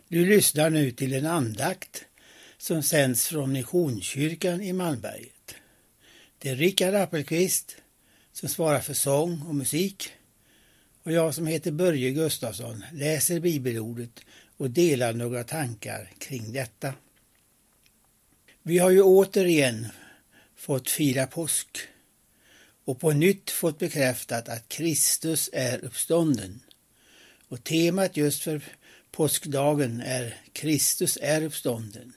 Du lyssnar nu till en andakt som sänds från Missionskyrkan i Malmberget. Det är Rickard Appelqvist som svarar för sång och musik och jag som heter Börje Gustafsson läser bibelordet och delar några tankar kring detta. Vi har ju återigen fått fira påsk och på nytt fått bekräftat att Kristus är uppstånden. Och temat just för påskdagen är Kristus är uppstånden.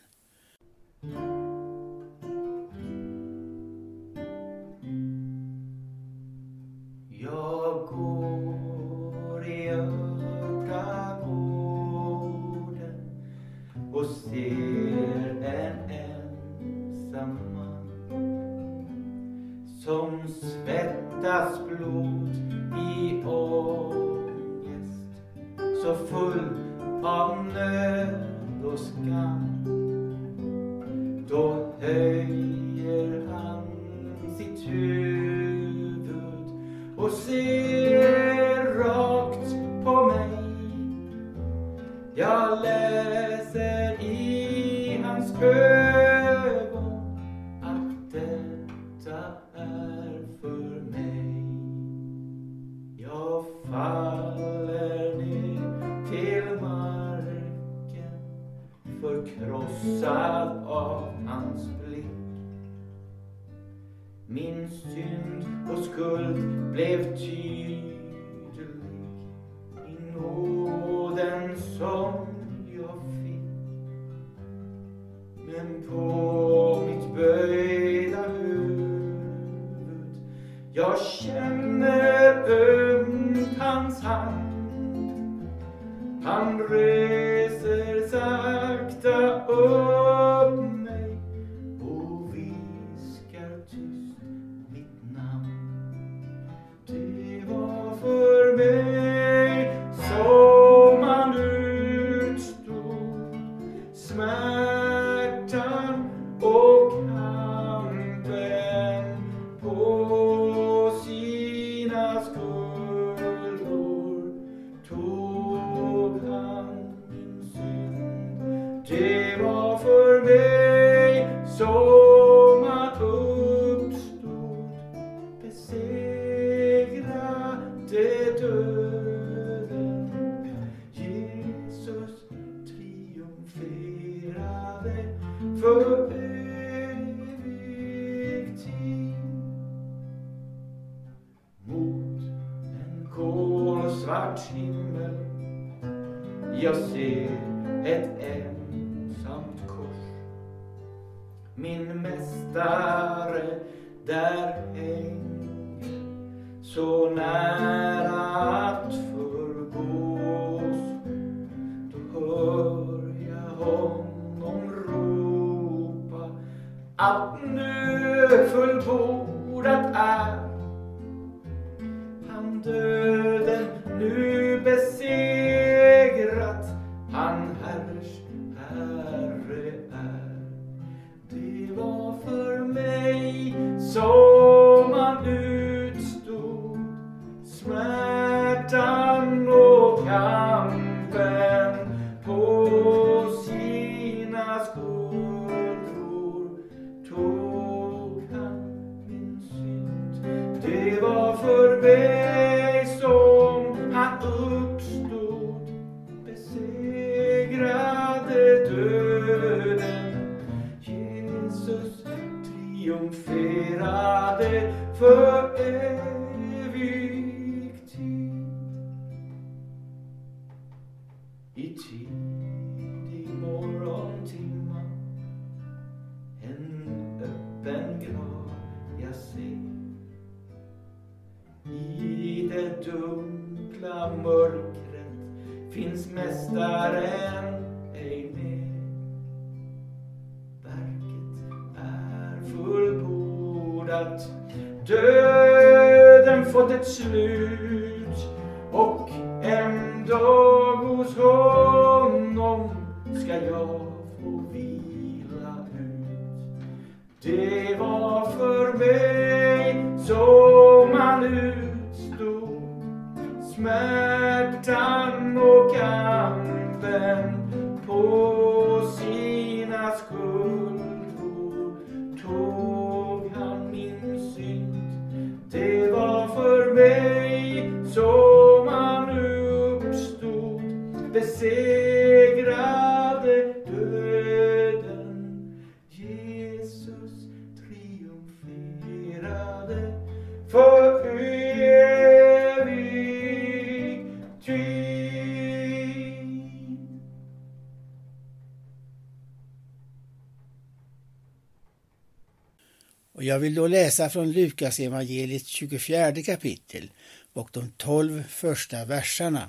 Jag går i öppna gården och ser en ensam man som svettas blod i ångest, så full av nöd och skam. Då höjer han sitt huvud och ser rakt på mig. Jag läser i hans ögon att detta är för mig. Jag faller ner till marken, förkrossad av hans blick. Min synd och skuld blev tydlig i nåden som jag fick. Men på mitt böjda huvud jag känner ömt hans hand. Han reser sakta upp mig och viskar tyst mitt namn. Det var för mig som han utstod smärtan och kampen på sina skuldror. Tog han min synd. Det var för mig som han uppstod, besegrade döden. Jesus triumferade för evig tid. Mot en kolsvart himmel jag ser ett ensamt kors. Min mästare där hänger, så nära att förgås. Då hör jag honom ropa att nu fullbordat är. Han döden nu besegrat, han herre är. Det var för mig som han utstod smärtan och kampen på sina skuldror. Tog han min synd. Det var för mig som han uppstod, besegrade döden. Jesus triumferade för evig tid. I tidig morgontimma en öppen grav jag ser. I det dunkla mörkret finns mästaren ej med. Verket är fullbordat, döden fått ett slut, och en dag hos honom ska jag få vila ut. Det var för mig som han utstod smärtan och kampen på besegrade döden. Jesus triumferade för evig tid. Och jag vill då läsa från Lukas evangeliet 24 kapitel och de 12 första verserna.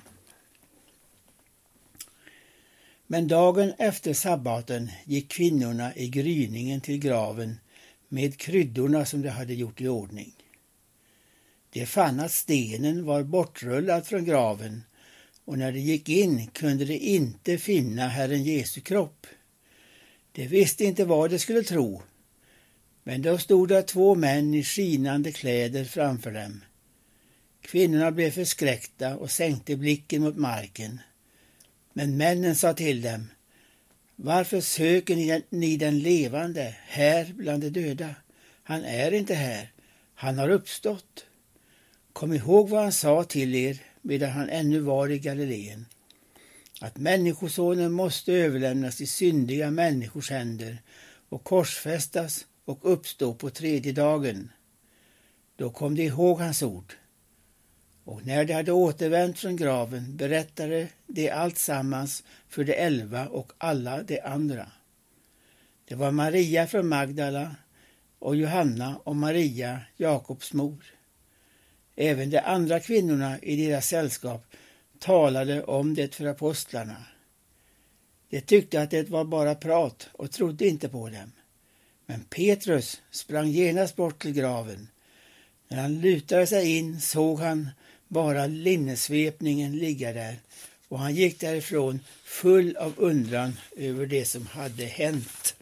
Men dagen efter sabbaten gick kvinnorna i gryningen till graven med kryddorna som de hade gjort i ordning. De fann att stenen var bortrullad från graven, och när de gick in kunde de inte finna Herren Jesu kropp. De visste inte vad de skulle tro, men då stod där 2 män i skinande kläder framför dem. Kvinnorna blev förskräckta och sänkte blicken mot marken. Men männen sa till dem: varför söker ni den levande här bland de döda? Han är inte här, han har uppstått. Kom ihåg vad han sa till er medan han ännu var i Galileen, att människosonen måste överlämnas i syndiga människors händer och korsfästas och uppstå på 3:e dagen. Då kom de ihåg hans ord. Och när de hade återvänt från graven berättade de allt sammans för de 11 och alla de andra. Det var Maria från Magdala och Johanna och Maria, Jakobs mor. Även de andra kvinnorna i deras sällskap talade om det för apostlarna. De tyckte att det var bara prat och trodde inte på dem. Men Petrus sprang genast bort till graven. När han lutade sig in såg han bara linnesvepningen ligga där, och han gick därifrån full av undran över det som hade hänt.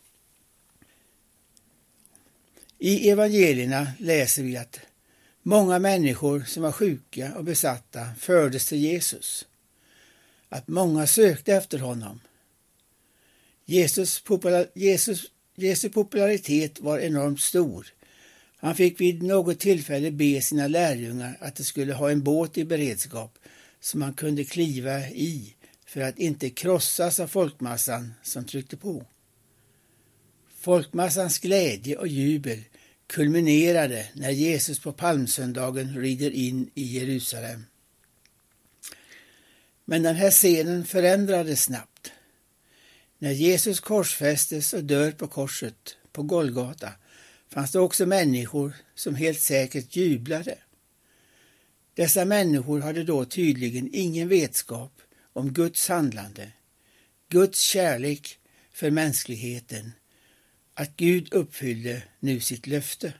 I evangelierna läser vi att många människor som var sjuka och besatta fördes till Jesus. Att många sökte efter honom. Jesu popularitet var enormt stor. Han fick vid något tillfälle be sina lärjungar att de skulle ha en båt i beredskap som man kunde kliva i för att inte krossas av folkmassan som tryckte på. Folkmassans glädje och jubel kulminerade när Jesus på palmsöndagen rider in i Jerusalem. Men den här scenen förändrades snabbt. När Jesus korsfästes och dör på korset på Golgata fanns det också människor som helt säkert jublade. Dessa människor hade då tydligen ingen vetskap om Guds handlande, Guds kärlek för mänskligheten, att Gud uppfyllde nu sitt löfte.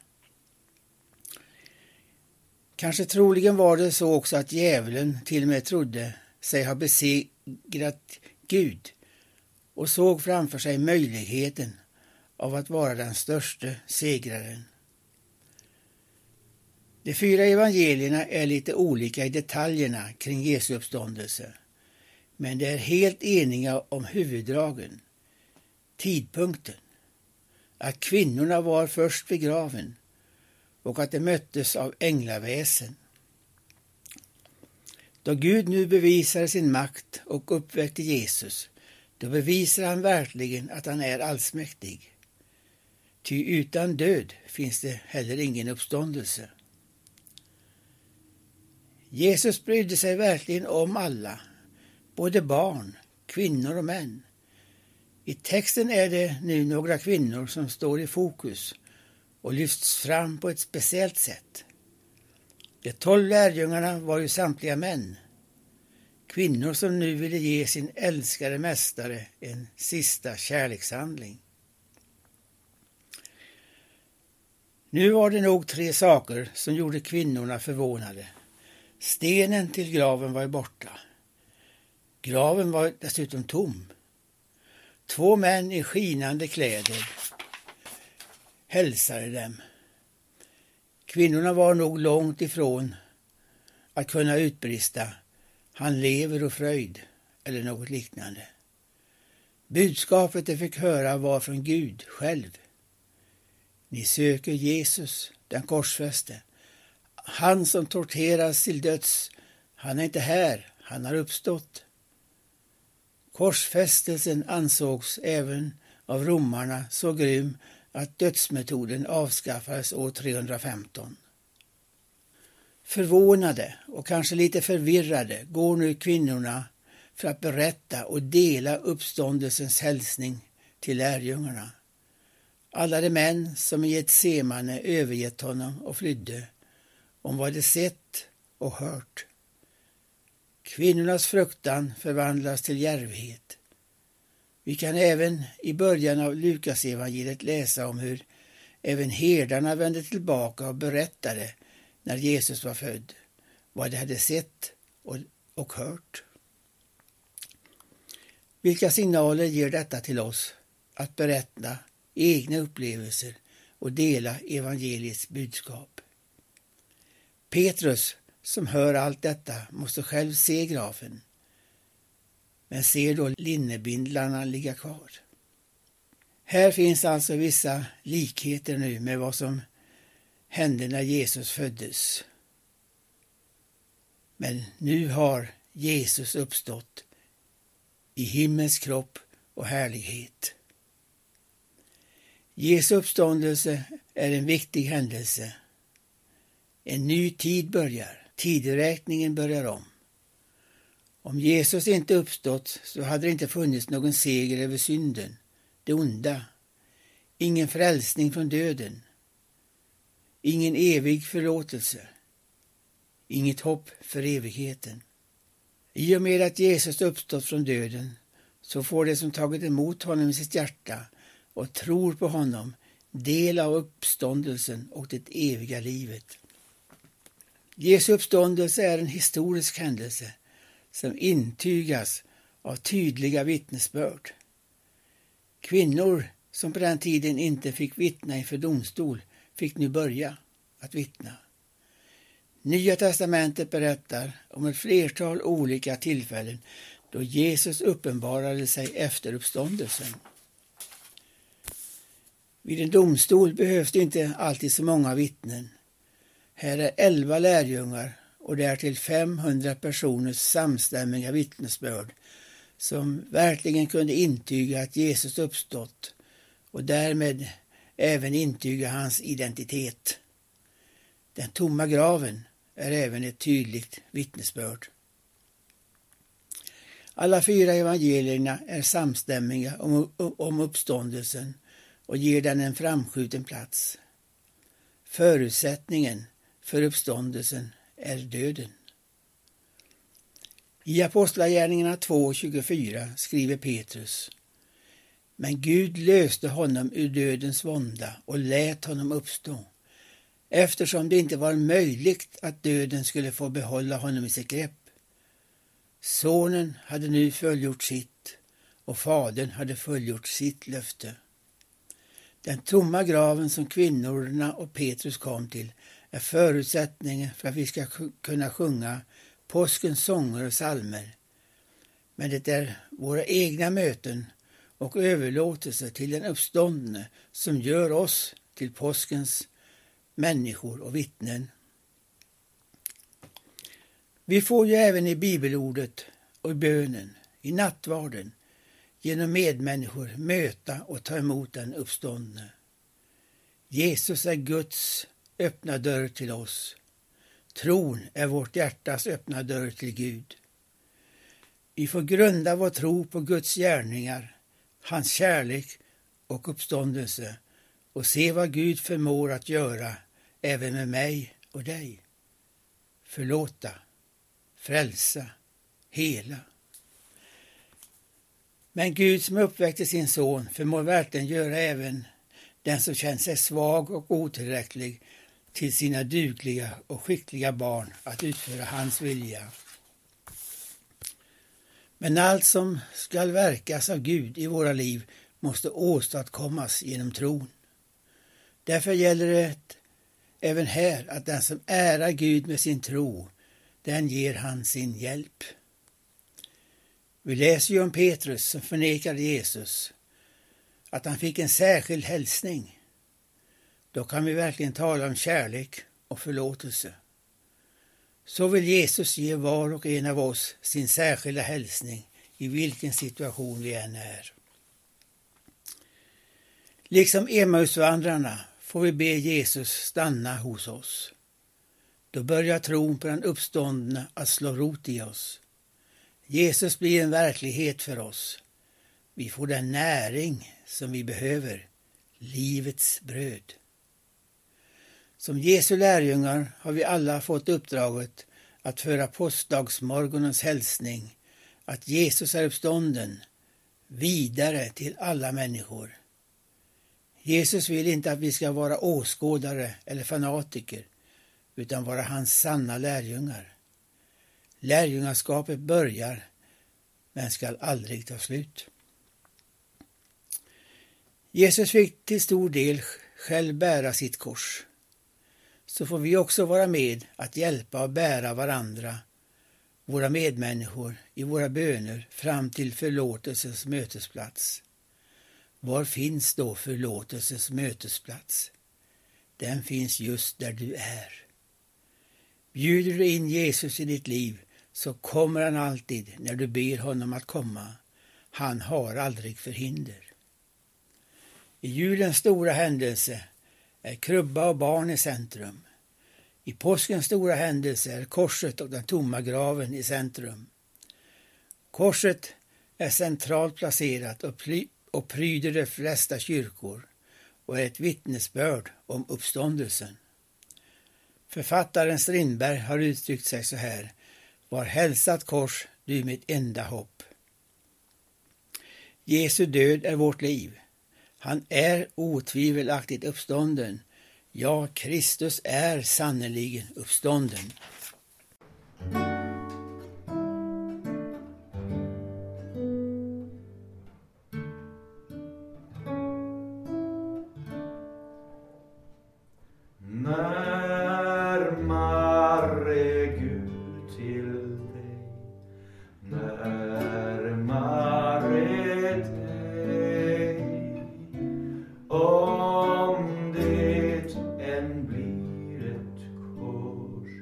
Kanske troligen var det så också att djävulen till och med trodde sig ha besegrat Gud och såg framför sig möjligheten av att vara den störste segraren. De 4 evangelierna är lite olika i detaljerna kring Jesu uppståndelse, men de är helt eniga om huvuddragen. Tidpunkten, att kvinnorna var först vid graven och att de möttes av änglaväsen. Då Gud nu bevisar sin makt och uppväckte Jesus, då bevisar han verkligen att han är allsmäktig. Ty utan död finns det heller ingen uppståndelse. Jesus brydde sig verkligen om alla, både barn, kvinnor och män. I texten är det nu några kvinnor som står i fokus och lyfts fram på ett speciellt sätt. De 12 lärjungarna var ju samtliga män. Kvinnor som nu ville ge sin älskade mästare en sista kärlekshandling. Nu var det nog 3 saker som gjorde kvinnorna förvånade. Stenen till graven var borta. Graven var dessutom tom. 2 män i skinande kläder hälsade dem. Kvinnorna var nog långt ifrån att kunna utbrista "Han lever och fröjd" eller något liknande. Budskapet de fick höra var från Gud själv. Ni söker Jesus, den korsfäste. Han som torteras till döds, han är inte här, han har uppstått. Korsfästelsen ansågs även av romarna så grym att dödsmetoden avskaffades år 315. Förvånade och kanske lite förvirrade går nu kvinnorna för att berätta och dela uppståndelsens hälsning till lärjungarna. Alla de män som i Getsemane övergett honom och flydde, om vad de sett och hört. Kvinnornas fruktan förvandlas till djärvhet. Vi kan även i början av Lukasevangeliet läsa om hur även herdarna vände tillbaka och berättade när Jesus var född, vad de hade sett och hört. Vilka signaler ger detta till oss att berätta egna upplevelser och dela evangeliets budskap? Petrus, som hör allt detta, måste själv se graven, men ser då linnebindlarna ligga kvar. Här finns alltså vissa likheter nu med vad som hände när Jesus föddes. Men nu har Jesus uppstått i himmels kropp och härlighet. Jesu uppståndelse är en viktig händelse. En ny tid börjar. Tideräkningen börjar om. Om Jesus inte uppstått så hade det inte funnits någon seger över synden, det onda. Ingen frälsning från döden. Ingen evig förlåtelse. Inget hopp för evigheten. I och med att Jesus uppstått från döden så får de som tagit emot honom i sitt hjärta och tror på honom del av uppståndelsen och det eviga livet. Jesu uppståndelse är en historisk händelse som intygas av tydliga vittnesbörd. Kvinnor som på den tiden inte fick vittna inför domstol fick nu börja att vittna. Nya testamentet berättar om ett flertal olika tillfällen då Jesus uppenbarade sig efter uppståndelsen. Vid en domstol behövs det inte alltid så många vittnen. Här är 11 lärjungar och därtill 500 personers samstämmiga vittnesbörd som verkligen kunde intyga att Jesus uppstått och därmed även intyga hans identitet. Den tomma graven är även ett tydligt vittnesbörd. Alla 4 evangelierna är samstämmiga om uppståndelsen och ger den en framskjuten plats. Förutsättningen för uppståndelsen är döden. I Apostlagärningarna 2:24 skriver Petrus: Men Gud löste honom ur dödens vånda och lät honom uppstå, eftersom det inte var möjligt att döden skulle få behålla honom i sitt grepp. Sonen hade nu fullgjort sitt och fadern hade fullgjort sitt löfte. Den tomma graven som kvinnorna och Petrus kom till är förutsättningen för att vi ska kunna sjunga påskens sånger och psalmer. Men det är våra egna möten och överlåtelse till den uppståndne som gör oss till påskens människor och vittnen. Vi får ju även i bibelordet och i bönen, i nattvarden, genom medmänniskor möta och ta emot den uppståndne. Jesus är Guds öppna dörr till oss. Tron är vårt hjärtas öppna dörr till Gud. Vi får grunda vår tro på Guds gärningar, hans kärlek och uppståndelse och se vad Gud förmår att göra även med mig och dig. Förlåta, frälsa, hela. Men Gud som uppväckte sin son förmår verkligen göra även den som känner sig svag och otillräcklig till sina dugliga och skickliga barn att utföra hans vilja. Men allt som ska verkas av Gud i våra liv måste åstadkommas genom tron. Därför gäller det även här att den som ärar Gud med sin tro, den ger han sin hjälp. Vi läser ju om Petrus som förnekade Jesus, att han fick en särskild hälsning. Då kan vi verkligen tala om kärlek och förlåtelse. Så vill Jesus ge var och en av oss sin särskilda hälsning i vilken situation vi än är. Liksom Emmausvandrarna får vi be Jesus stanna hos oss. Då börjar tron på den uppståndne att slå rot i oss. Jesus blir en verklighet för oss. Vi får den näring som vi behöver, livets bröd. Som Jesu lärjungar har vi alla fått uppdraget att föra påskdagsmorgonens hälsning, att Jesus är uppstånden, vidare till alla människor. Jesus vill inte att vi ska vara åskådare eller fanatiker, utan vara hans sanna lärjungar. Lärjungaskapet börjar, men ska aldrig ta slut. Jesus fick till stor del själv bära sitt kors. Så får vi också vara med att hjälpa och bära varandra, våra medmänniskor, i våra böner fram till förlåtelsens mötesplats. Var finns då förlåtelsens mötesplats? Den finns just där du är. Bjuder du in Jesus i ditt liv så kommer han alltid när du ber honom att komma. Han har aldrig förhinder. I julens stora händelse är krubba och barn i centrum. I påskens stora händelse är korset och den tomma graven i centrum. Korset är centralt placerat och pryder de flesta kyrkor och är ett vittnesbörd om uppståndelsen. Författaren Strindberg har uttryckt sig så här: var hälsat kors, du mitt enda hopp. Jesu död är vårt liv. Han är otvivelaktigt uppstånden. Ja, Kristus är sannoliken uppstånden. Närmare Gud till dig, närmare dig. Om det än blir ett kors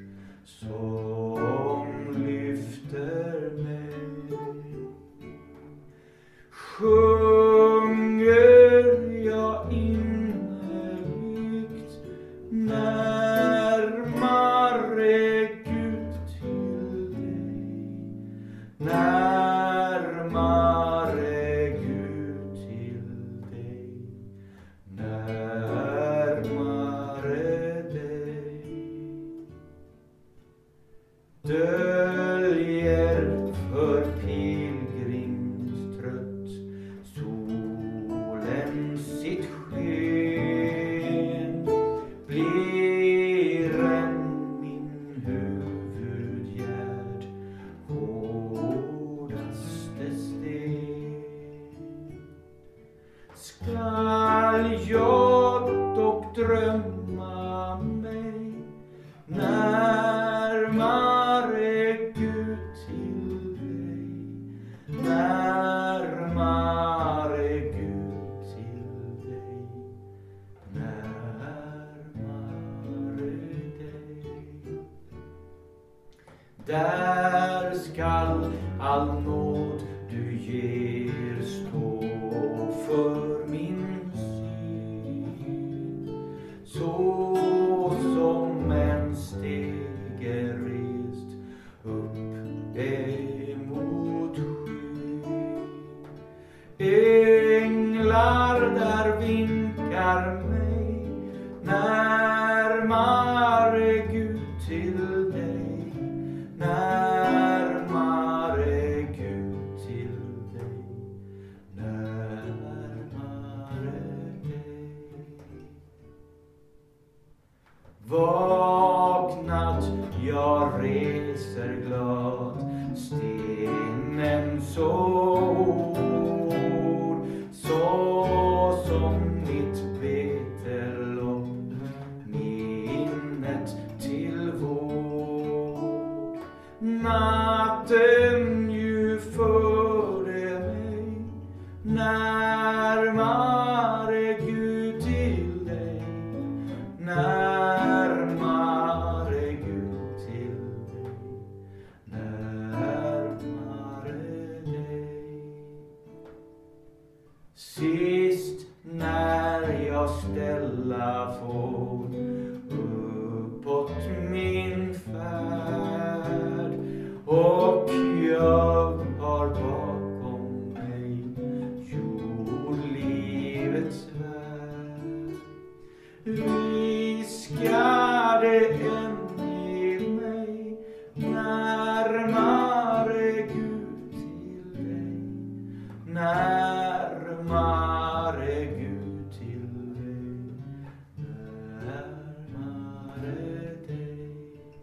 som lyfter mig, sjunger jag innerligt närmare Gud till dig, närmare Gud till dig, närmare dig. Döljer för pilgrimstrött solen sitt sken, blir än min huvudgärd hårdaste sten. Skall jag dock drömma mig närmare Gud till dig, närmare Gud till dig, närmare dig. Där skall all nåd du ger stå för min syn, så som en stege rest upp emot skyn. Änglar där vinkar mig närmare Gud till dig, närmare Gud till dig, närmare dig. Vaknat jag reser glad, stenen så hård, så som mitt betelopp, minnet till vård. Natten ju förde mig närmare Gud till dig, närmare Gud till dig, närmare dig. Sist när jag ställa får uppåt min färd, och jag har bakom mig jordlivets värld. Viskade en i mig närmare Gud till dig, närmare Gud till dig, närmare dig.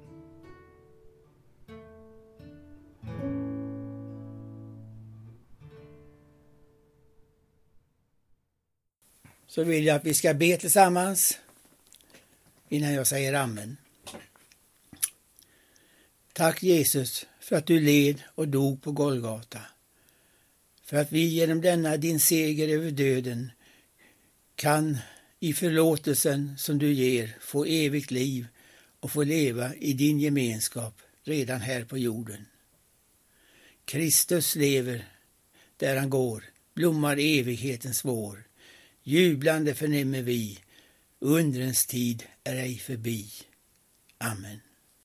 Så vill jag att vi ska be tillsammans innan jag säger amen. Tack Jesus för att du led och dog på Golgata. För att vi genom denna din seger över döden kan i förlåtelsen som du ger få evigt liv och få leva i din gemenskap redan här på jorden. Kristus lever där han går, blommar evighetens vår. Jublande förnimmer vi, undrens tid är ej förbi. Amen.